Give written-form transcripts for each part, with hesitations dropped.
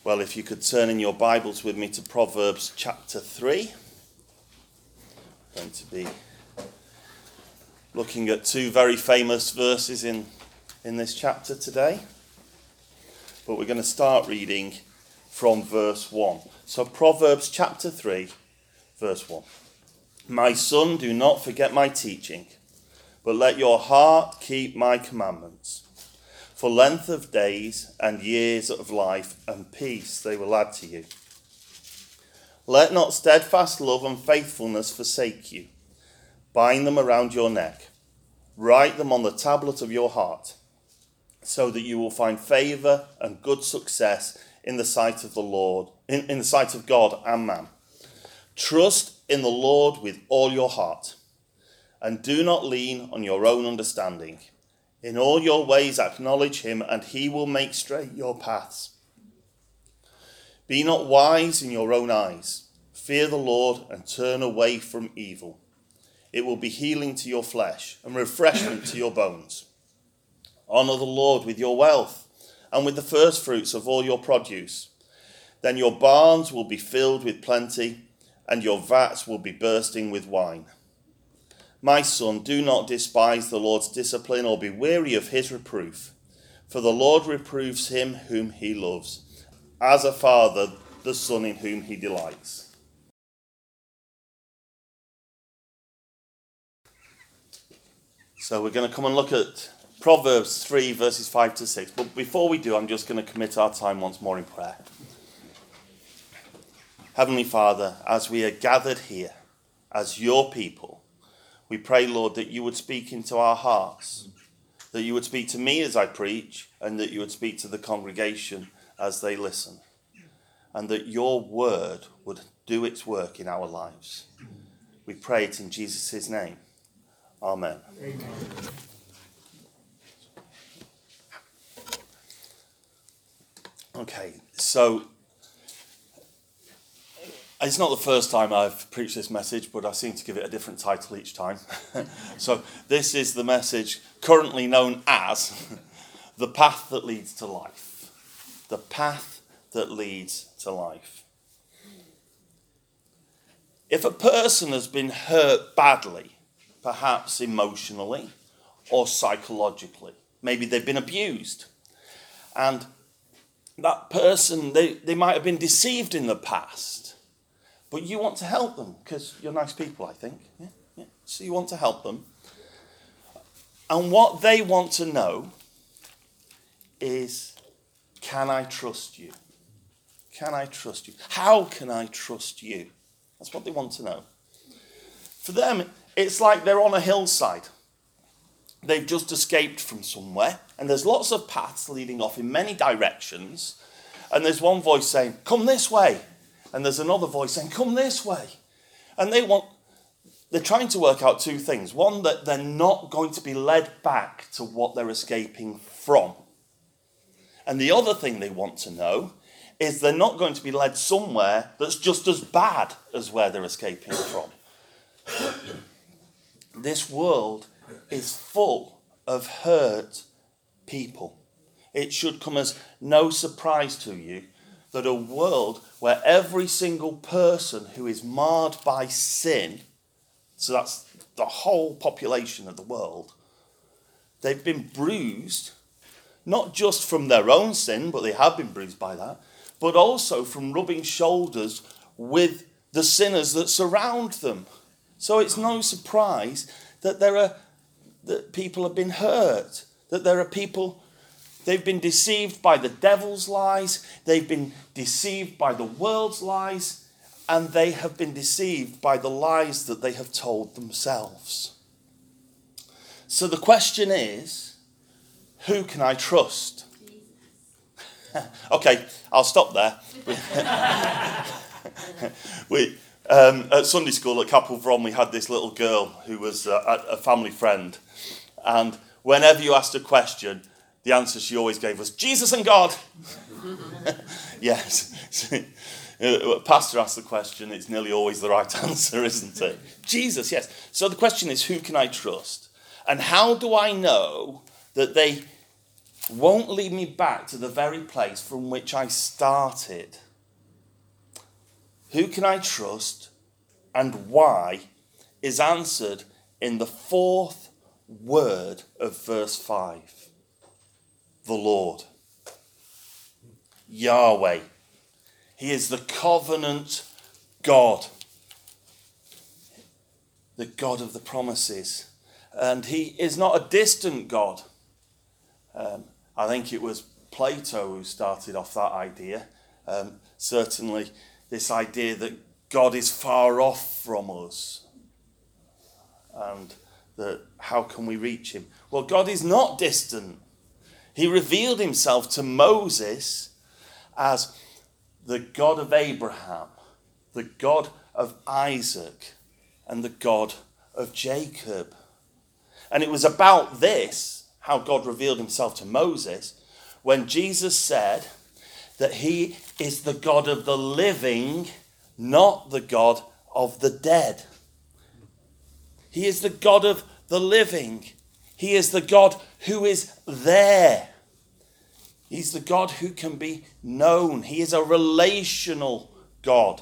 Well, if you could turn in your Bibles with me to Proverbs chapter 3. I'm going to be looking at two very famous verses in this chapter today. But we're going to start reading from verse 1. So Proverbs chapter 3, verse 1. My son, do not forget my teaching, but let your heart keep my commandments. For length of days and years of life and peace they will add to you. Let not steadfast love and faithfulness forsake you. Bind them around your neck. Write them on the tablet of your heart, so that you will find favour and good success in the sight of the Lord, in the sight of God and man. Trust in the Lord with all your heart, and do not lean on your own understanding. In all your ways acknowledge him, and he will make straight your paths. Be not wise in your own eyes. Fear the Lord and turn away from evil. It will be healing to your flesh and refreshment to your bones. Honour the Lord with your wealth and with the first fruits of all your produce. Then your barns will be filled with plenty, and your vats will be bursting with wine. My son, do not despise the Lord's discipline or be weary of his reproof. For the Lord reproves him whom he loves, as a father the son in whom he delights. So we're going to come and look at Proverbs 3, verses 5 to 6. But before we do, I'm just going to commit our time once more in prayer. Heavenly Father, as we are gathered here as your people, we pray, Lord, that you would speak into our hearts, that you would speak to me as I preach, and that you would speak to the congregation as they listen, and that your word would do its work in our lives. We pray it in Jesus' name. Amen. Amen. Okay, so it's not the first time I've preached this message, but I seem to give it a different title each time. So this is the message currently known as The Path That Leads to Life. The Path That Leads to Life. If a person has been hurt badly, perhaps emotionally or psychologically, maybe they've been abused, and that person, they might have been deceived in the past, but you want to help them because you're nice people, I think. Yeah. So you want to help them. And what they want to know is, can I trust you? Can I trust you? How can I trust you? That's what they want to know. For them, it's like they're on a hillside. They've just escaped from somewhere, and there's lots of paths leading off in many directions, and there's one voice saying, come this way. And there's another voice saying, come this way. And they're trying to work out two things. One, that they're not going to be led back to what they're escaping from. And the other thing they want to know is they're not going to be led somewhere that's just as bad as where they're escaping from. This world is full of hurt people. It should come as no surprise to you that a world where every single person who is marred by sin, so that's the whole population of the world, they've been bruised, not just from their own sin, but they have been bruised by that, but also from rubbing shoulders with the sinners that surround them. So it's no surprise that that people have been hurt, that there are people. They've been deceived by the devil's lies. They've been deceived by the world's lies. And they have been deceived by the lies that they have told themselves. So the question is, who can I trust? Okay, I'll stop there. At Sunday school at Capel Vron, we had this little girl who was a family friend. And whenever you asked a question, the answer she always gave was, Jesus and God. Yes. Pastor asks the question, it's nearly always the right answer, isn't it? Jesus, yes. So the question is, who can I trust? And how do I know that they won't lead me back to the very place from which I started. Who can I trust and why is answered in the fourth word of verse 5. The Lord. Yahweh. He is the covenant God. The God of the promises. And he is not a distant God. I think it was Plato who started off that idea. Certainly this idea that God is far off from us. And that how can we reach him? Well, God is not distant. He revealed himself to Moses as the God of Abraham, the God of Isaac, and the God of Jacob. And it was about this, how God revealed himself to Moses, when Jesus said that he is the God of the living, not the God of the dead. He is the God of the living. He is the God who is there. He's the God who can be known. He is a relational God.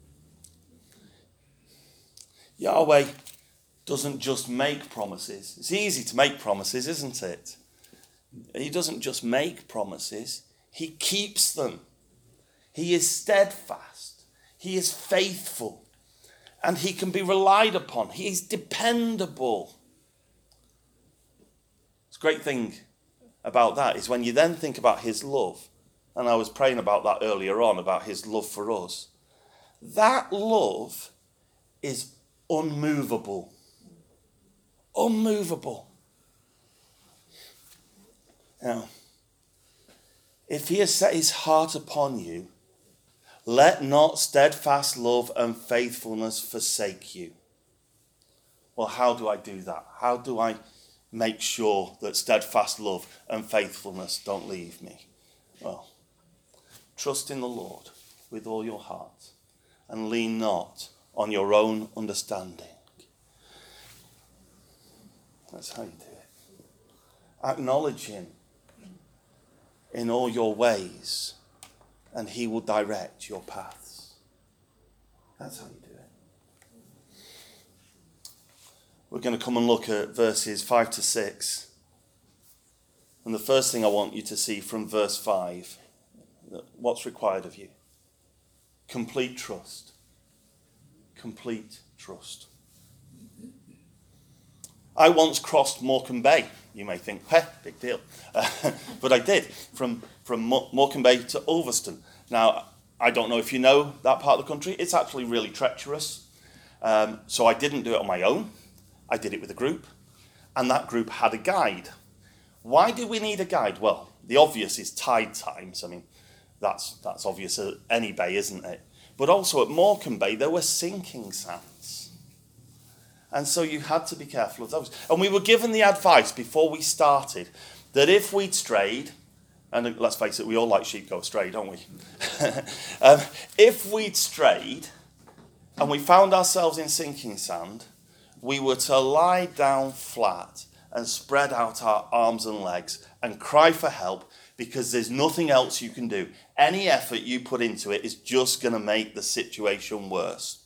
Yahweh doesn't just make promises. It's easy to make promises, isn't it? He doesn't just make promises. He keeps them. He is steadfast. He is faithful. And he can be relied upon. He is dependable. It's a great thing about that is when you then think about his love, and I was praying about that earlier on, about his love for us. That love is unmovable. Unmovable. Now, if he has set his heart upon you, let not steadfast love and faithfulness forsake you. Well, how do I do that? How do I make sure that steadfast love and faithfulness don't leave me? Well, trust in the Lord with all your heart and lean not on your own understanding. That's how you do it. Acknowledge him in all your ways and he will direct your paths. That's how you do it. We're going to come and look at verses 5 to 6. And the first thing I want you to see from verse 5, what's required of you? Complete trust. Complete trust. I once crossed Morecambe Bay. You may think, big deal. But I did, from Morecambe Bay to Ulverston. Now, I don't know if you know that part of the country. It's actually really treacherous. So I didn't do it on my own. I did it with a group. And that group had a guide. Why do we need a guide? Well, the obvious is tide times. I mean, that's obvious at any bay, isn't it? But also at Morecambe Bay, there were sinking sands. And so you had to be careful of those. And we were given the advice before we started that if we'd strayed, and let's face it, we all like sheep go astray, don't we? If we'd strayed and we found ourselves in sinking sand, we were to lie down flat and spread out our arms and legs and cry for help, because there's nothing else you can do. Any effort you put into it is just going to make the situation worse.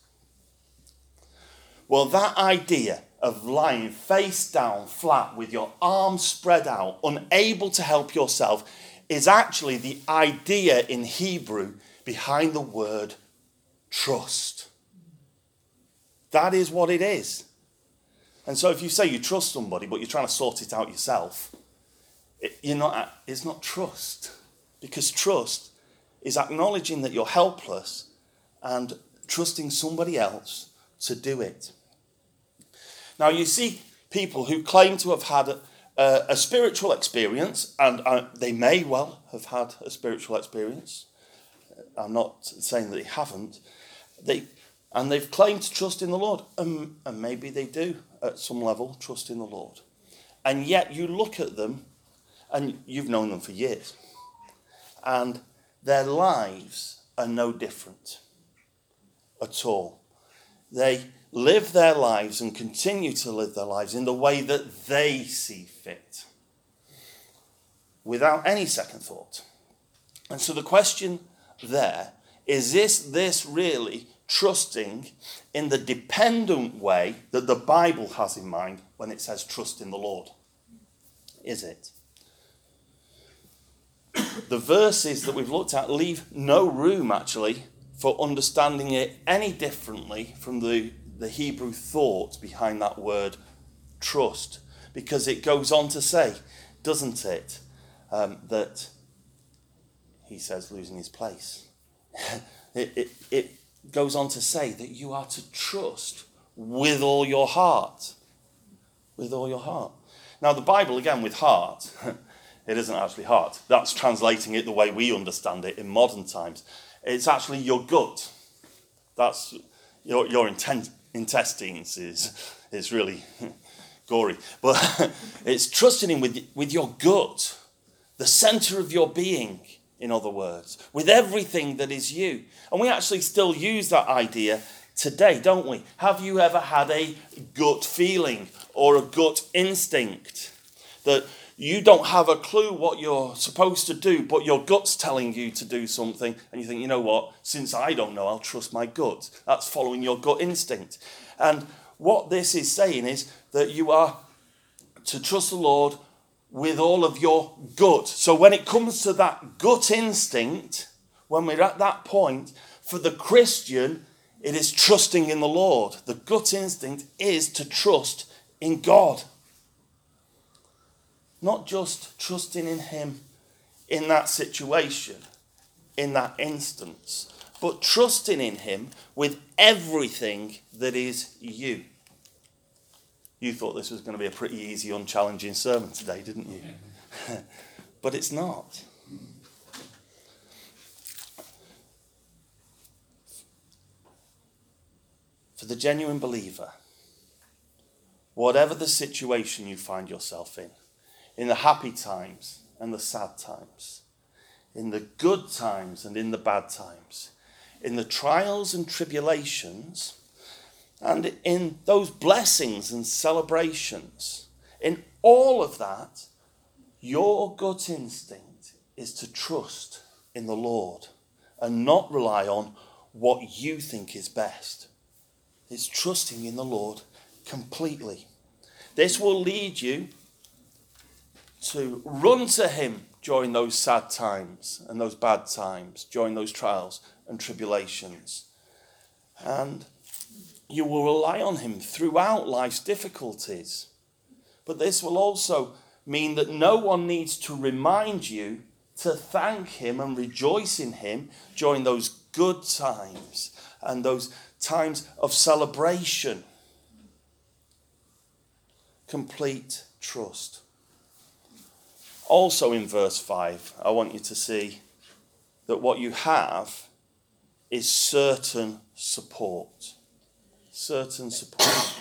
Well, that idea of lying face down flat with your arms spread out, unable to help yourself, is actually the idea in Hebrew behind the word trust. That is what it is. And so if you say you trust somebody, but you're trying to sort it out yourself, it's not trust. Because trust is acknowledging that you're helpless and trusting somebody else to do it. Now, you see people who claim to have had a spiritual experience, and they may well have had a spiritual experience. I'm not saying that they haven't. They've claimed to trust in the Lord, and maybe they do at some level trust in the Lord. And yet you look at them, and you've known them for years, and their lives are no different at all. They live their lives and continue to live their lives in the way that they see fit. without any second thought. And so the question there is this really trusting in the dependent way that the Bible has in mind when it says trust in the Lord? Is it? The verses that we've looked at leave no room, actually, for understanding it any differently from the Hebrew thought behind that word trust. Because it goes on to say, doesn't it, that he says losing his place. It goes on to say that you are to trust with all your heart. With all your heart. Now the Bible, again, with heart, it isn't actually heart. That's translating it the way we understand it in modern times. It's actually your gut. That's your intestines is really gory. But it's trusting him with your gut, the centre of your being, in other words, with everything that is you. And we actually still use that idea today, don't we? Have you ever had a gut feeling or a gut instinct that you don't have a clue what you're supposed to do, but your gut's telling you to do something, and you think, you know what, since I don't know, I'll trust my gut. That's following your gut instinct. And what this is saying is that you are to trust the Lord with all of your gut. So when it comes to that gut instinct, when we're at that point, for the Christian, it is trusting in the Lord. The gut instinct is to trust in God. Not just trusting in him in that situation, in that instance, but trusting in him with everything that is you. You thought this was going to be a pretty easy, unchallenging sermon today, didn't you? But it's not. For the genuine believer, whatever the situation you find yourself in the happy times and the sad times, in the good times and in the bad times, in the trials and tribulations, and in those blessings and celebrations, in all of that, your gut instinct is to trust in the Lord and not rely on what you think is best. It's trusting in the Lord completely. This will lead you to run to him during those sad times and those bad times, during those trials and tribulations. And you will rely on him throughout life's difficulties. But this will also mean that no one needs to remind you to thank him and rejoice in him during those good times and those times of celebration. Complete trust. Also in verse 5, I want you to see that what you have is certain support. Certain support.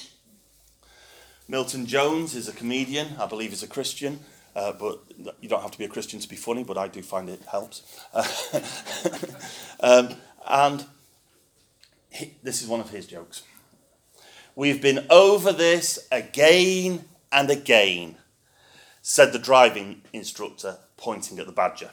Milton Jones is a comedian. I believe he's a Christian. But you don't have to be a Christian to be funny, but I do find it helps. And this is one of his jokes. We've been over this again and again, said the driving instructor, pointing at the Badger.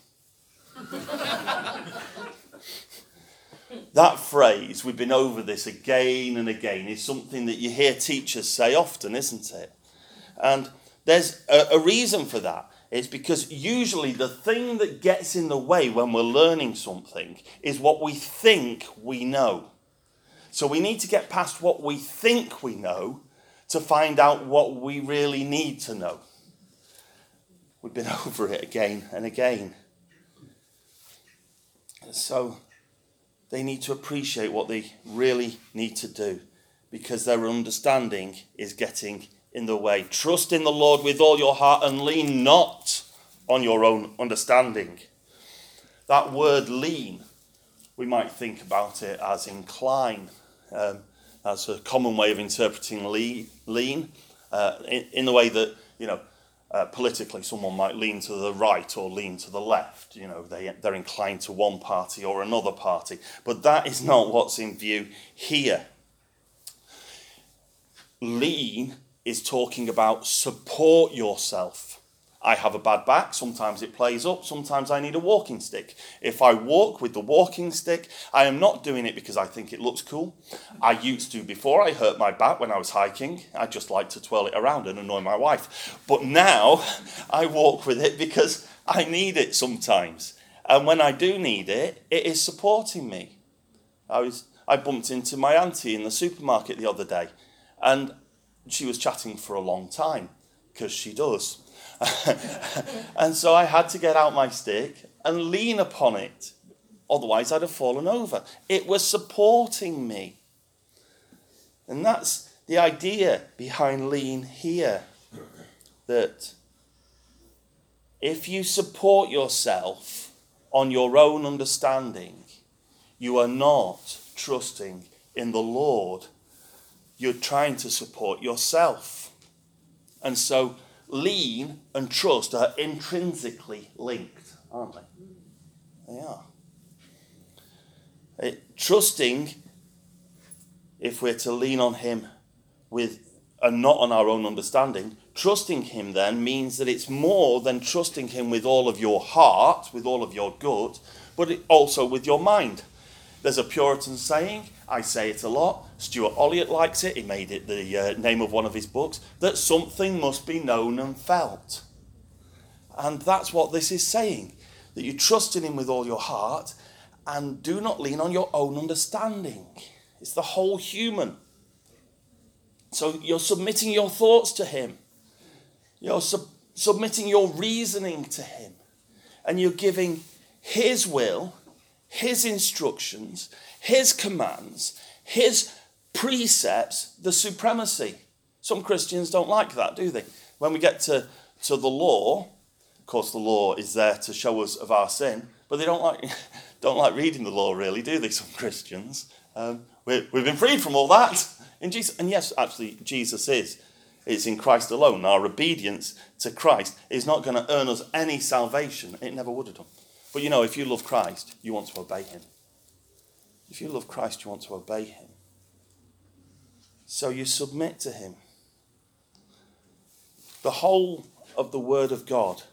That phrase, we've been over this again and again, is something that you hear teachers say often, isn't it? And there's a reason for that. It's because usually the thing that gets in the way when we're learning something is what we think we know. So we need to get past what we think we know to find out what we really need to know. We've been over it again and again. So they need to appreciate what they really need to do because their understanding is getting in the way. Trust in the Lord with all your heart and lean not on your own understanding. That word lean, we might think about it as incline. That's a common way of interpreting lean in the way that, politically someone might lean to the right or lean to the left. They're inclined to one party or another party. But that is not what's in view here. Lean is talking about support yourself I have a bad back, sometimes it plays up, sometimes I need a walking stick. If I walk with the walking stick, I am not doing it because I think it looks cool. I used to before I hurt my back when I was hiking. I just like to twirl it around and annoy my wife. But now I walk with it because I need it sometimes. And when I do need it, it is supporting me. I bumped into my auntie in the supermarket the other day, and she was chatting for a long time, because she does. And so I had to get out my stick and lean upon it. Otherwise, I'd have fallen over. It was supporting me. And that's the idea behind lean here. That if you support yourself on your own understanding, you are not trusting in the Lord. You're trying to support yourself. And so lean and trust are intrinsically linked, aren't they? They are. Trusting, if we're to lean on him and not on our own understanding, trusting him then means that it's more than trusting him with all of your heart, with all of your gut, but also with your mind. There's a Puritan saying, I say it a lot, Stuart Olliott likes it, he made it the name of one of his books, that something must be known and felt. And that's what this is saying, that you trust in him with all your heart and do not lean on your own understanding. It's the whole human. So you're submitting your thoughts to him. You're submitting your reasoning to him. And you're giving his will, his instructions, his commands, his precepts, the supremacy. Some Christians don't like that, do they? When we get to the law, of course the law is there to show us of our sin, but they don't like reading the law really, do they, some Christians? We've been freed from all that in Jesus. And yes, actually, Jesus is. It's in Christ alone. Our obedience to Christ is not going to earn us any salvation. It never would have done. But if you love Christ, you want to obey him. If you love Christ, you want to obey him. So you submit to him. The whole of the Word of God,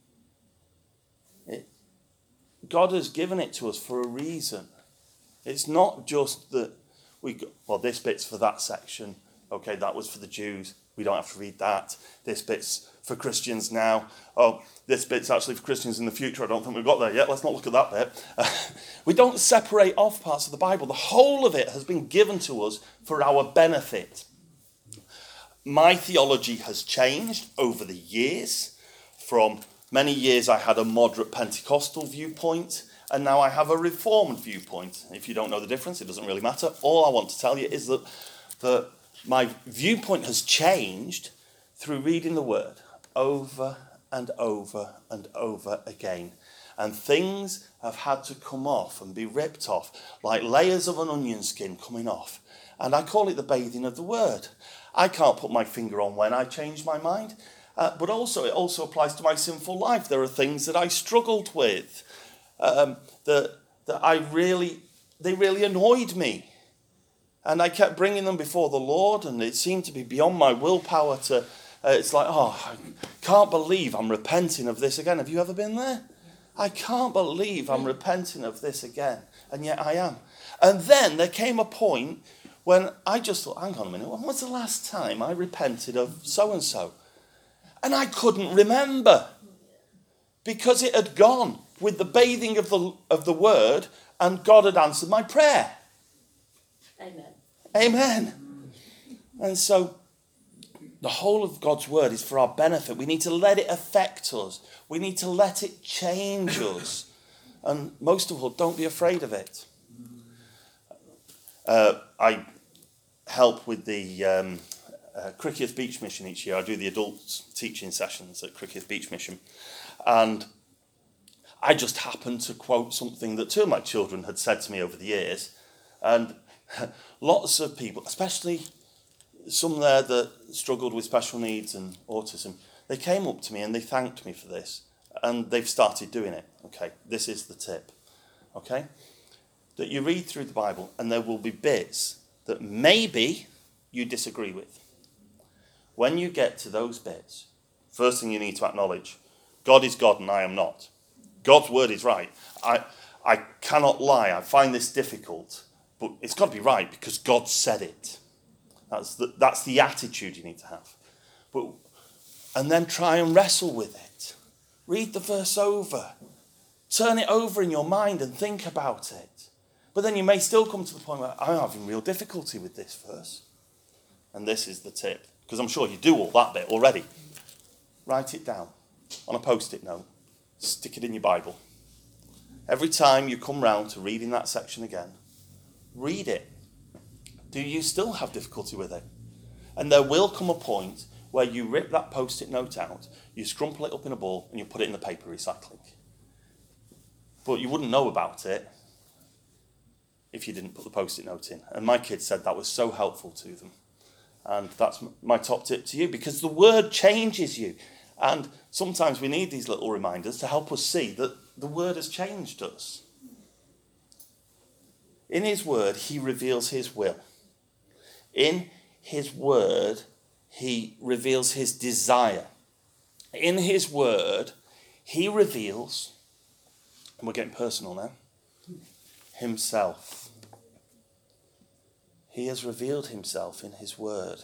God has given it to us for a reason. It's not just that this bit's for that section. Okay, that was for the Jews. We don't have to read that. This bit's for Christians now. Oh, this bit's actually for Christians in the future. I don't think we've got there yet. Let's not look at that bit. We don't separate off parts of the Bible. The whole of it has been given to us for our benefit. My theology has changed over the years. From many years I had a moderate Pentecostal viewpoint, and now I have a Reformed viewpoint. If you don't know the difference, it doesn't really matter. All I want to tell you is that my viewpoint has changed through reading the Word over and over and over again. And things have had to come off and be ripped off, like layers of an onion skin coming off. And I call it the bathing of the Word. I can't put my finger on when I changed my mind, but also it also applies to my sinful life. There are things that I struggled with, that they really annoyed me. And I kept bringing them before the Lord, and it seemed to be beyond my willpower to... it's like, I can't believe I'm repenting of this again. Have you ever been there? I can't believe I'm repenting of this again, and yet I am. And then there came a point when I just thought, hang on a minute, when was the last time I repented of so-and-so? And I couldn't remember, because it had gone with the bathing of the Word, and God had answered my prayer. Amen. Amen. And so the whole of God's Word is for our benefit. We need to let it affect us. We need to let it change us. And most of all, don't be afraid of it. I help with the Criccieth Beach Mission each year. I do the adults teaching sessions at Criccieth Beach Mission. And I just happened to quote something that two of my children had said to me over the years. And lots of people, especially some there that struggled with special needs and autism, they came up to me and they thanked me for this. And they've started doing it. Okay, this is the tip. Okay? That you read through the Bible and there will be bits that maybe you disagree with. When you get to those bits, first thing you need to acknowledge, God is God and I am not. God's word is right. I cannot lie. I find this difficult, but it's got to be right because God said it. That's the attitude you need to have. And then try and wrestle with it. Read the verse over. Turn it over in your mind and think about it. But then you may still come to the point where I'm having real difficulty with this verse. And this is the tip, because I'm sure you do all that bit already. Write it down on a post-it note. Stick it in your Bible. Every time you come round to reading that section again, read it. Do you still have difficulty with it? And there will come a point where you rip that post-it note out, you scrumple it up in a ball, and you put it in the paper recycling. But you wouldn't know about it if you didn't put the post-it note in. And my kids said that was so helpful to them. And that's my top tip to you, because the word changes you. And sometimes we need these little reminders to help us see that the word has changed us. In his word, he reveals his will. In his word, he reveals his desire. In his word, he reveals, and we're getting personal now, himself. He has revealed himself in his word.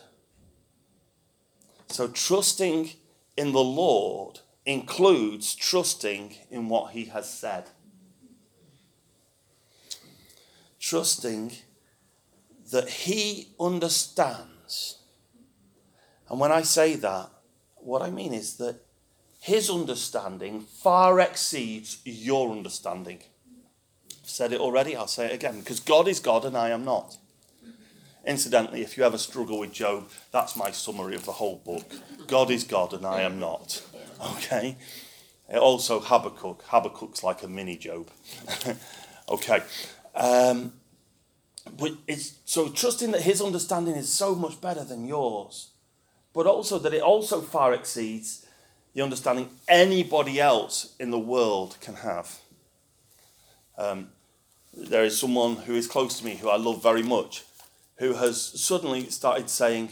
So trusting in the Lord includes trusting in what he has said. Trusting that he understands. And when I say that, what I mean is that his understanding far exceeds your understanding. I've said it already, I'll say it again, because God is God and I am not. Incidentally, if you ever struggle with Job, that's my summary of the whole book. God is God and I am not. Okay? Also Habakkuk. Habakkuk's like a mini Job. Okay. But so trusting that his understanding is so much better than yours, but also that it also far exceeds the understanding anybody else in the world can have. There is someone who is close to me who I love very much, who has suddenly started saying,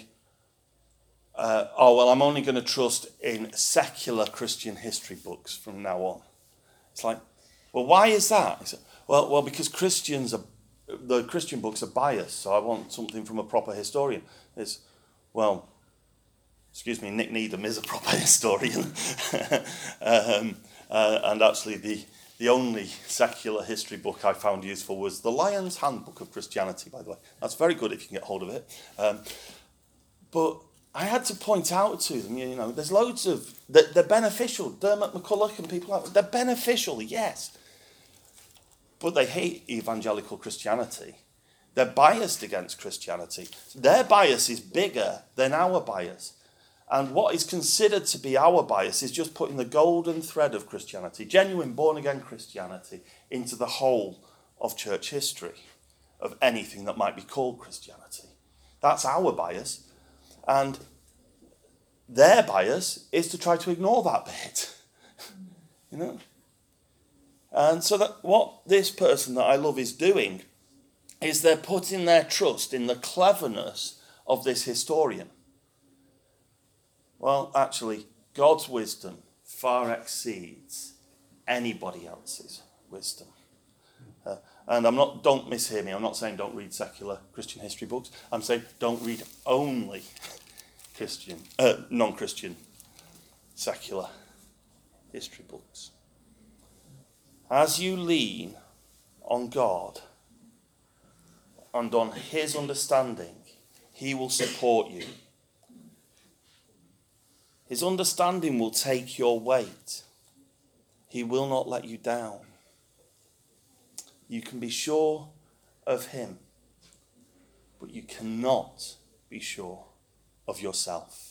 I'm only going to trust in secular Christian history books from now on. It's like, well, why is that? He said, well, because the Christian books are biased, so I want something from a proper historian. It's, well, excuse me, Nick Needham is a proper historian. And actually the only secular history book I found useful was The Lion's Handbook of Christianity, by the way. That's very good if you can get hold of it. But I had to point out to them, there's loads of... They're beneficial. Dermot McCulloch and people like that, they're beneficial, yes. But they hate evangelical Christianity. They're biased against Christianity. Their bias is bigger than our bias. And what is considered to be our bias is just putting the golden thread of Christianity, genuine born-again Christianity, into the whole of church history, of anything that might be called Christianity. That's our bias. And their bias is to try to ignore that bit. And so that what this person that I love is doing is they're putting their trust in the cleverness of this historian. Well, actually, God's wisdom far exceeds anybody else's wisdom. And don't mishear me, I'm not saying don't read secular Christian history books. I'm saying don't read only non-Christian secular history books. As you lean on God and on his understanding, he will support you. His understanding will take your weight. He will not let you down. You can be sure of him, but you cannot be sure of yourself.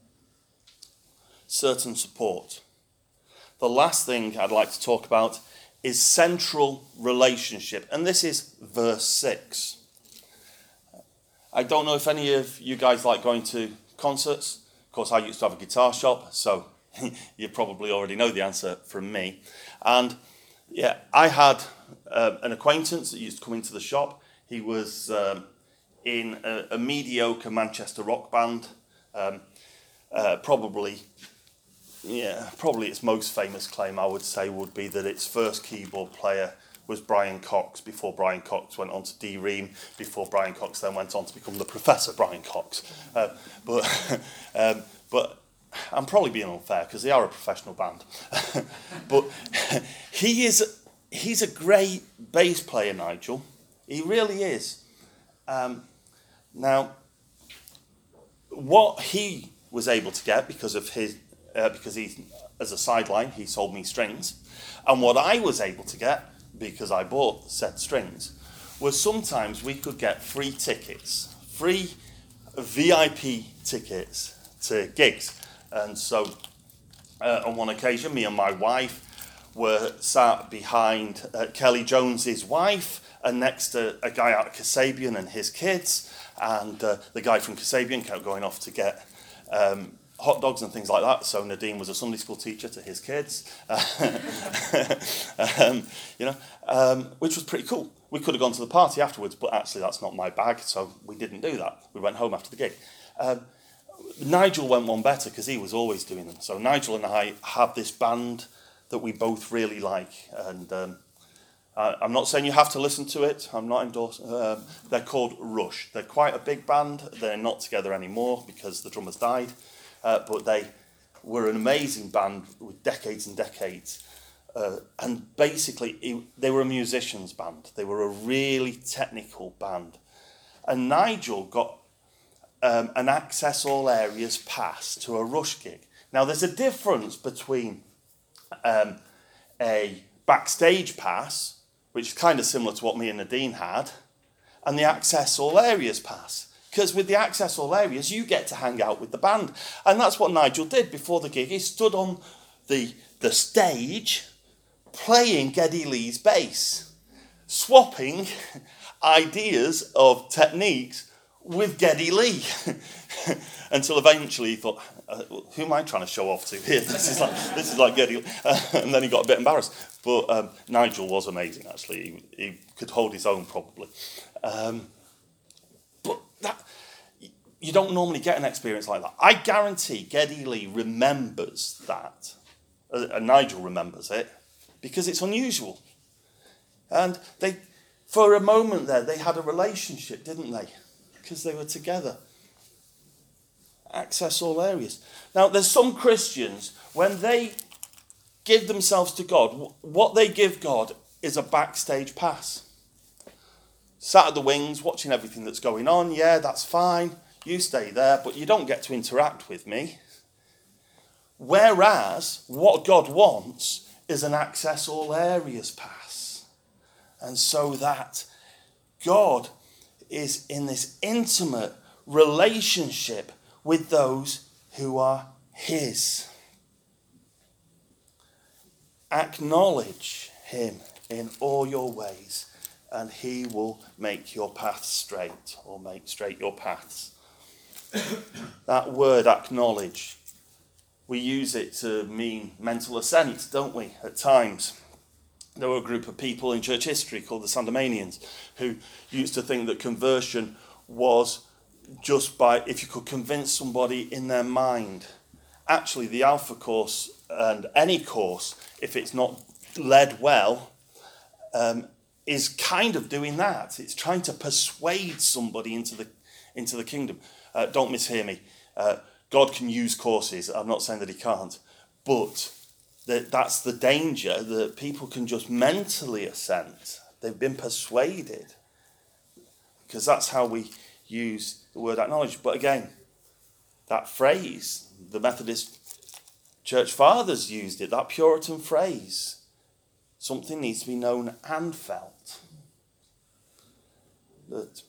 Certain support. The last thing I'd like to talk about is central relationship, and this is verse 6. I don't know if any of you guys like going to concerts. Of course, I used to have a guitar shop, so you probably already know the answer from me. And yeah, I had an acquaintance that used to come into the shop. He was in a mediocre Manchester rock band, probably probably its most famous claim, I would say, would be that its first keyboard player was Brian Cox, before Brian Cox went on to D-Ream, before Brian Cox then went on to become the Professor Brian Cox. But I'm probably being unfair because they are a professional band. But he's a great bass player, Nigel. He really is. Now, what he was able to get because he, as a sideline, he sold me strings, and what I was able to get because I bought said strings was sometimes we could get free VIP tickets to gigs. And so on one occasion, me and my wife were sat behind Kelly Jones's wife and next to a guy out of Kasabian and his kids, and the guy from Kasabian kept going off to get hot dogs and things like that. So Nadine was a Sunday school teacher to his kids, which was pretty cool. We could have gone to the party afterwards, but actually that's not my bag, so we didn't do that. We went home after the gig. Nigel went one better because he was always doing them. So Nigel and I have this band that we both really like, and I'm not saying you have to listen to it. I'm not endorsing. They're called Rush. They're quite a big band. They're not together anymore because the drummer's died. But they were an amazing band with decades and decades. And basically, they were a musician's band. They were a really technical band. And Nigel got an Access All Areas pass to a Rush gig. Now, there's a difference between a backstage pass, which is kind of similar to what me and Nadine had, and the Access All Areas pass. Because with the Access All Areas, you get to hang out with the band. And that's what Nigel did before the gig. He stood on the stage playing Geddy Lee's bass, swapping ideas of techniques with Geddy Lee. Until eventually he thought, who am I trying to show off to here? This is like Geddy Lee. And then he got a bit embarrassed. But Nigel was amazing, actually. He could hold his own, probably. But that, you don't normally get an experience like that. I guarantee Geddy Lee remembers that. And Nigel remembers it. Because it's unusual. And they, for a moment there, they had a relationship, didn't they? Because they were together. Access All Areas. Now, there's some Christians, when they give themselves to God, what they give God is a backstage pass. Sat at the wings, watching everything that's going on. Yeah, that's fine. You stay there, but you don't get to interact with me. Whereas, what God wants is an Access All Areas pass. And so that God is in this intimate relationship with those who are his. Acknowledge him in all your ways, and he will make your paths straight, or make straight your paths. That word acknowledge, we use it to mean mental assent, don't we, at times? There were a group of people in church history called the Sandemanians who used to think that conversion was just by, if you could convince somebody in their mind. Actually, the Alpha course and any course, if it's not led well, is kind of doing that. It's trying to persuade somebody into the kingdom. Don't mishear me. God can use courses. I'm not saying that he can't. But that's the danger, that people can just mentally assent. They've been persuaded. Because that's how we use the word acknowledge. But again, that phrase, the Methodist Church Fathers used it, that Puritan phrase. Something needs to be known and felt. That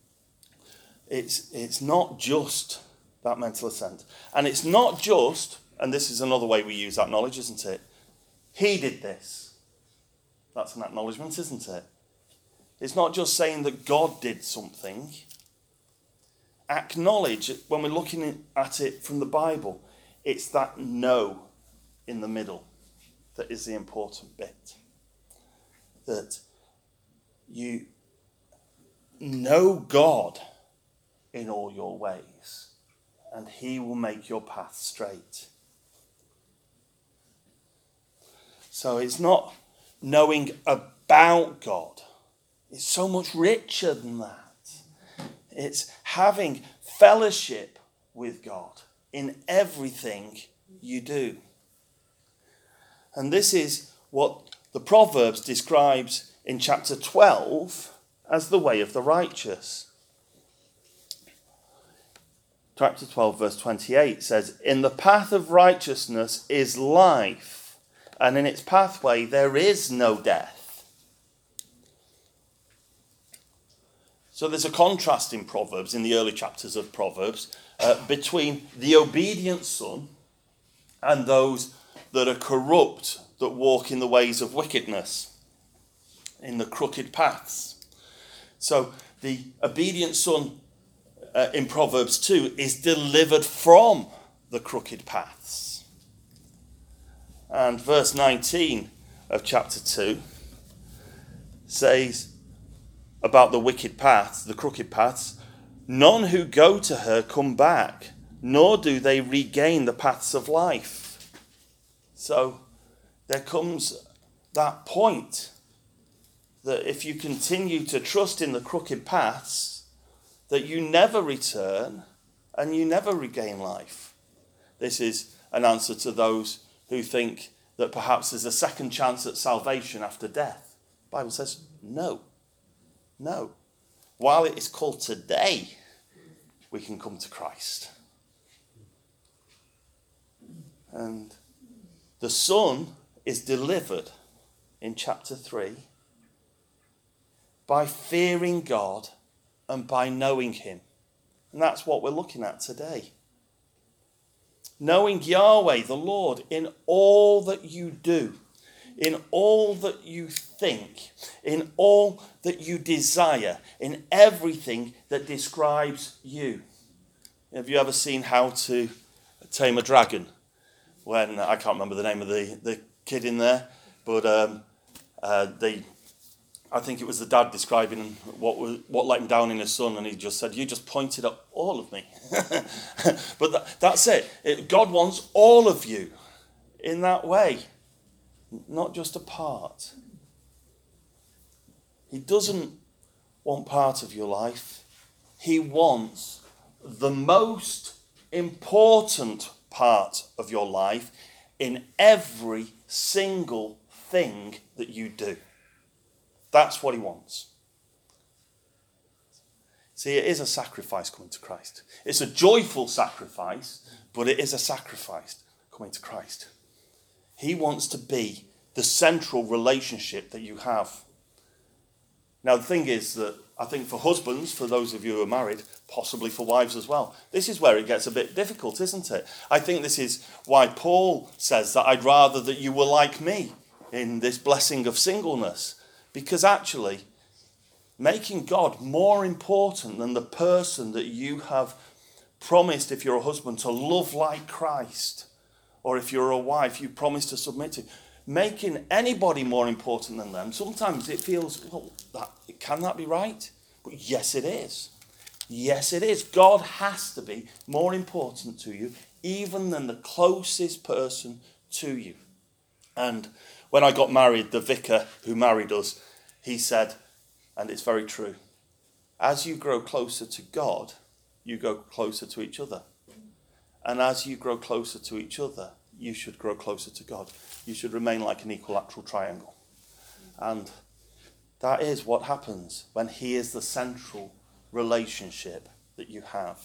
it's not just that mental assent. And it's not just, and this is another way we use acknowledge, isn't it? He did this. That's an acknowledgement, isn't it? It's not just saying that God did something. Acknowledge, when we're looking at it from the Bible, it's that no in the middle that is the important bit. That you know God in all your ways, and he will make your path straight. So it's not knowing about God. It's so much richer than that. It's having fellowship with God in everything you do. And this is what the Proverbs describes in chapter 12 as the way of the righteous. Chapter 12 verse 28 says, "In the path of righteousness is life, and in its pathway there is no death." So there's a contrast in Proverbs, in the early chapters of Proverbs, between the obedient son and those that are corrupt, that walk in the ways of wickedness, in the crooked paths. So the obedient son in Proverbs 2 is delivered from the crooked paths. And verse 19 of chapter 2 says about the wicked paths, the crooked paths, "None who go to her come back, nor do they regain the paths of life." So there comes that point that if you continue to trust in the crooked paths, that you never return and you never regain life. This is an answer to those who think that perhaps there's a second chance at salvation after death. The Bible says no. No. While it is called today, we can come to Christ. And the Son is delivered in chapter 3 by fearing God and by knowing him. And that's what we're looking at today. Knowing Yahweh, the Lord, in all that you do, in all that you think, in all that you desire, in everything that describes you. Have you ever seen How to Tame a Dragon? When, I can't remember the name of the kid in there, but I think it was the dad describing what let him down in his son, and he just said, "You just pointed at all of me." But that's it. God wants all of you in that way, not just a part. He doesn't want part of your life. He wants the most important part of your life in every single thing that you do. That's what he wants. See, it is a sacrifice coming to Christ. It's a joyful sacrifice, but it is a sacrifice coming to Christ. He wants to be the central relationship that you have. Now, the thing is that I think for husbands, for those of you who are married, possibly for wives as well, this is where it gets a bit difficult, isn't it? I think this is why Paul says that I'd rather that you were like me in this blessing of singleness. Because actually, making God more important than the person that you have promised, if you're a husband, to love like Christ, or if you're a wife, you promise to submit to, making anybody more important than them, sometimes it feels, well, can that be right? But yes, it is. Yes, it is. God has to be more important to you, even than the closest person to you. And when I got married, the vicar who married us, he said, and it's very true, as you grow closer to God, you go closer to each other. And as you grow closer to each other, you should grow closer to God. You should remain like an equilateral triangle. And that is what happens when he is the central relationship that you have.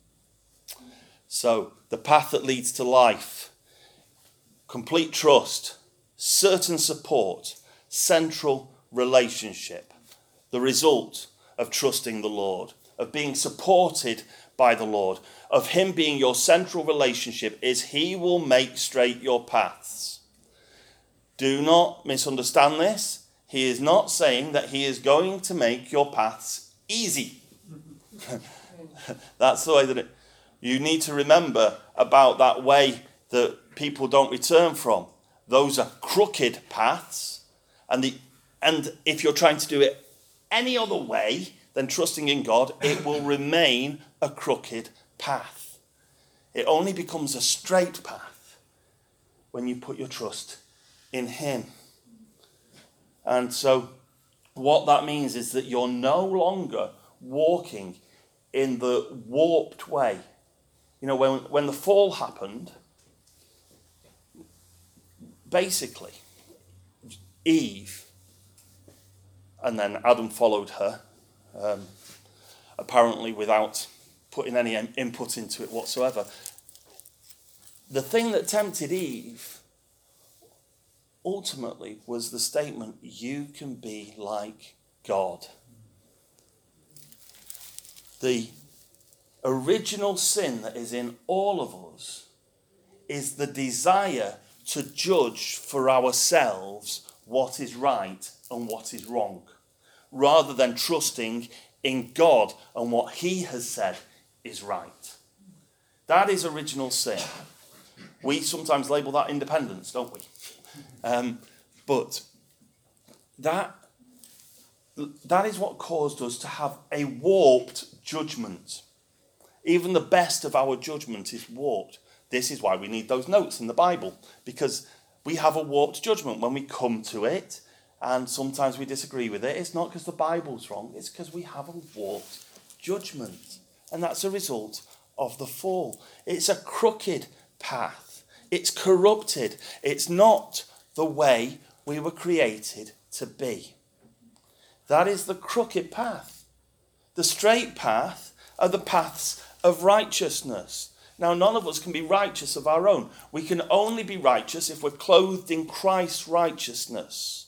So, the path that leads to life, complete trust, certain support, central relationship. The result of trusting the Lord, of being supported by the Lord, of him being your central relationship, is he will make straight your paths. Do not misunderstand this. He is not saying that he is going to make your paths easy. That's the way that you need to remember about that way that people don't return from. Those are crooked paths, and if you're trying to do it any other way than trusting in God, it will remain a crooked path. It only becomes a straight path when you put your trust in him. And so what that means is that you're no longer walking in the warped way. You know, when the fall happened, basically, Eve, and then Adam followed her, apparently without putting any input into it whatsoever. The thing that tempted Eve ultimately was the statement, you can be like God. The original sin that is in all of us is the desire to judge for ourselves what is right and what is wrong, rather than trusting in God and what he has said is right. That is original sin. We sometimes label that independence, don't we? But that is what caused us to have a warped judgment. Even the best of our judgment is warped. This is why we need those notes in the Bible, because we have a warped judgment when we come to it, and sometimes we disagree with it. It's not because the Bible's wrong, it's because we have a warped judgment. And that's a result of the fall. It's a crooked path. It's corrupted. It's not the way we were created to be. That is the crooked path. The straight path are the paths of righteousness. Now, none of us can be righteous of our own. We can only be righteous if we're clothed in Christ's righteousness.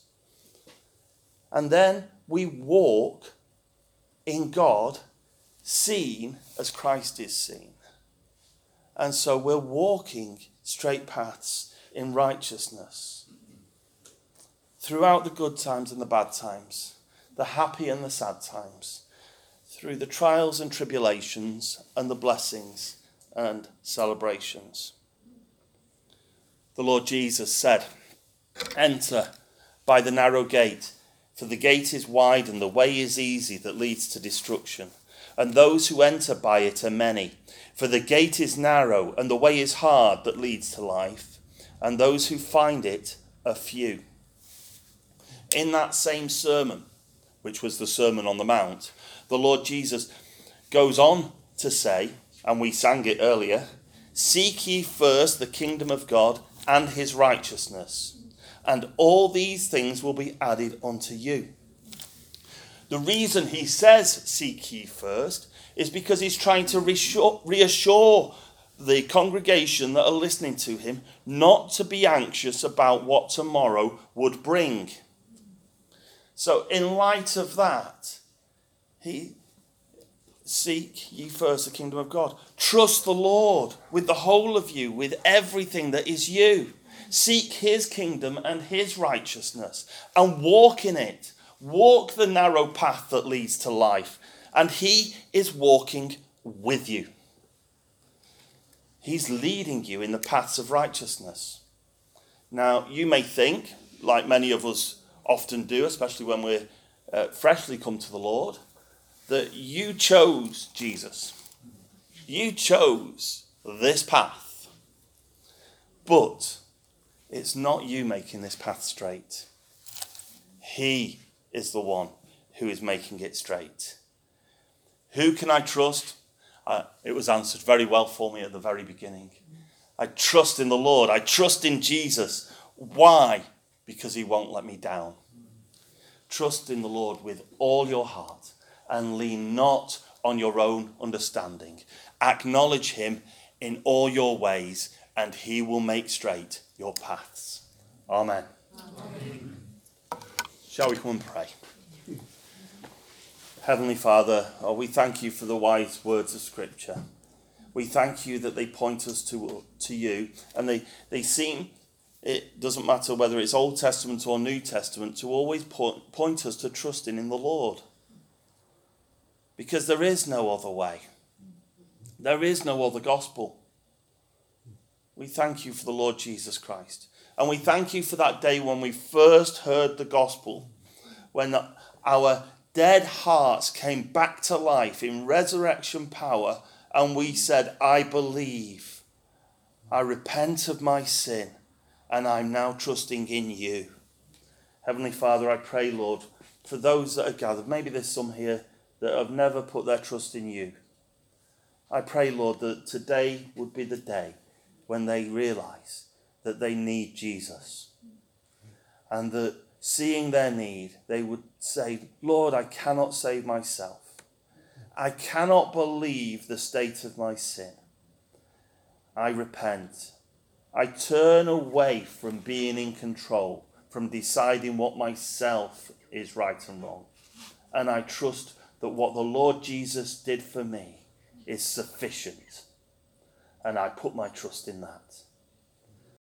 And then we walk in God, seen as Christ is seen. And so we're walking straight paths in righteousness. Throughout the good times and the bad times, the happy and the sad times, through the trials and tribulations and the blessings and celebrations. The Lord Jesus said, enter by the narrow gate, for the gate is wide and the way is easy that leads to destruction. And those who enter by it are many. For the gate is narrow and the way is hard that leads to life. And those who find it are few. In that same sermon, which was the Sermon on the Mount, the Lord Jesus goes on to say, and we sang it earlier, seek ye first the kingdom of God and his righteousness, and all these things will be added unto you. The reason he says seek ye first is because he's trying to reassure the congregation that are listening to him not to be anxious about what tomorrow would bring. So in light of that, seek ye first the kingdom of God. Trust the Lord with the whole of you, with everything that is you. Seek his kingdom and his righteousness and walk in it. Walk the narrow path that leads to life. And he is walking with you. He's leading you in the paths of righteousness. Now, you may think, like many of us often do, especially when we're freshly come to the Lord, that you chose Jesus. You chose this path. But it's not you making this path straight. He is the one who is making it straight. Who can I trust? It was answered very well for me at the very beginning. I trust in the Lord. I trust in Jesus. Why? Because he won't let me down. Trust in the Lord with all your heart and lean not on your own understanding. Acknowledge him in all your ways and he will make straight your paths. Amen. Amen. Shall we come and pray? Heavenly Father, we thank you for the wise words of Scripture. We thank you that they point us to you, and they seem, it doesn't matter whether it's Old Testament or New Testament, to always point us to trusting in the Lord. Because there is no other way. There is no other gospel. We thank you for the Lord Jesus Christ. And we thank you for that day when we first heard the gospel, when our dead hearts came back to life in resurrection power, and we said, I believe, I repent of my sin, and I'm now trusting in you. Heavenly Father, I pray, Lord, for those that are gathered, maybe there's some here that have never put their trust in you. I pray, Lord, that today would be the day when they realise that they need Jesus. And that seeing their need, they would say, Lord, I cannot save myself. I cannot believe the state of my sin. I repent. I turn away from being in control, from deciding what myself is right and wrong. And I trust that what the Lord Jesus did for me is sufficient. And I put my trust in that.